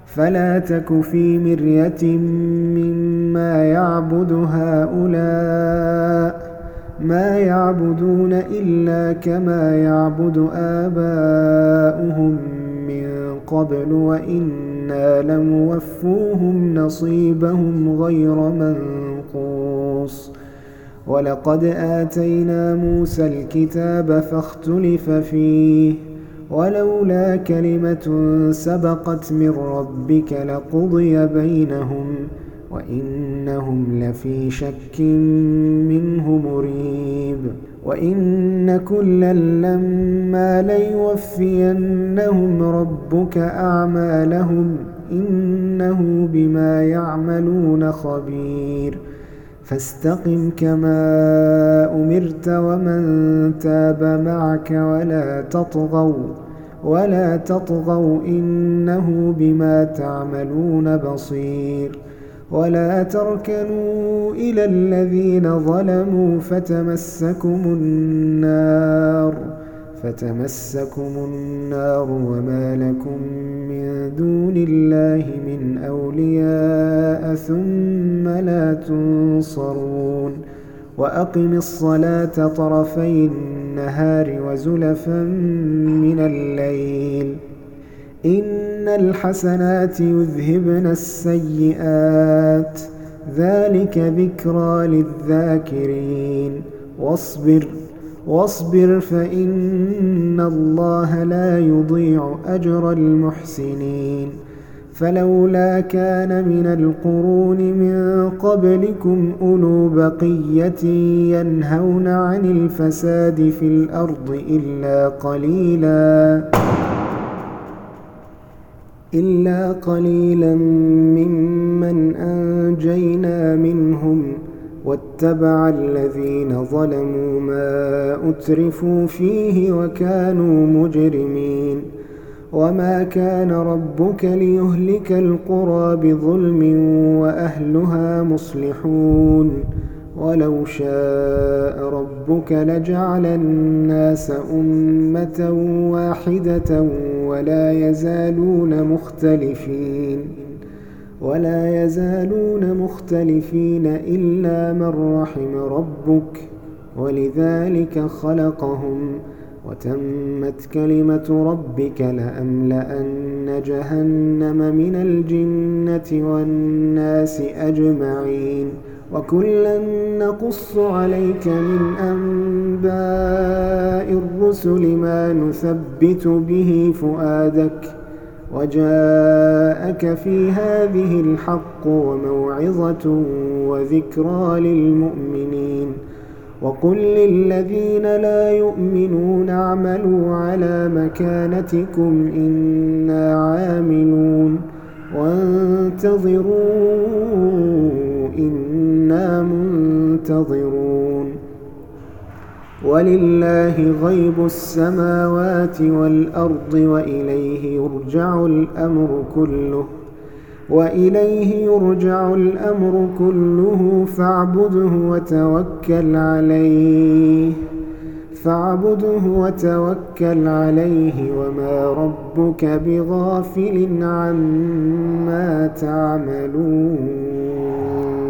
فلا تك في مرية مما يعبد هؤلاء، ما يعبدون إلا كما يعبد آباؤهم من قبل، وإنا لموفوهم نصيبهم غير منقوص. ولقد آتينا موسى الكتاب فاختلف فيه، ولولا كلمة سبقت من ربك لقضي بينهم، وإنهم لفي شك منه مريب. وإن كلا لما ليوفينهم ربك أعمالهم، إنه بما يعملون خبير. فاستقم كما أمرت ومن تاب معك ولا تطغوا إنه بما تعملون بصير. ولا تركنوا إلى الذين ظلموا فتمسكم النار وما لكم من دون الله من أولياء ثم لا تنصرون. وأقم الصلاة طرفي النهار وزلفا من الليل، إن الحسنات يذهبن السيئات، ذلك ذكرى للذاكرين. واصبر فإن الله لا يضيع أجر المحسنين. فلولا كان من القرون من قبلكم أولو بقية ينهون عن الفساد في الأرض إلا قليلا ممن أنجينا منهم، واتبع الذين ظلموا ما أترفوا فيه وكانوا مجرمين. وما كان ربك ليهلك القرى بظلم وأهلها مصلحون، ولو شاء ربك لجعل الناس أمة واحدة ولا يزالون مختلفين إلا من رحم ربك، ولذلك خلقهم. وتمت كلمة ربك لأملأن جهنم من الجنة والناس أجمعين. وكلا نقص عليك من أنباء الرسل ما نثبت به فؤادك، وجاءك في هذه الحق وموعظة وذكرى للمؤمنين. وقل للذين لا يؤمنون اعملوا على مكانتكم إنا عاملون وانتظروا إنا منتظرون. ولله غيب السماوات والأرض وإليه يرجع الأمر كله فاعبده وتوكل عليه وما ربك بغافل عما تعملون.